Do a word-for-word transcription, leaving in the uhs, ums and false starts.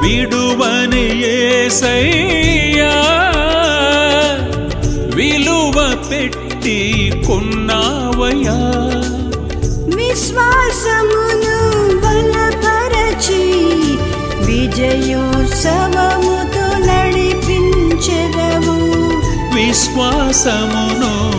విడువని యేసయ్యా విలువ పెట్టి కొన్నావయ్యా విశ్వాసమును బలపరచి విజయోత్సవముతో నడిపించెదవు విశ్వాసమును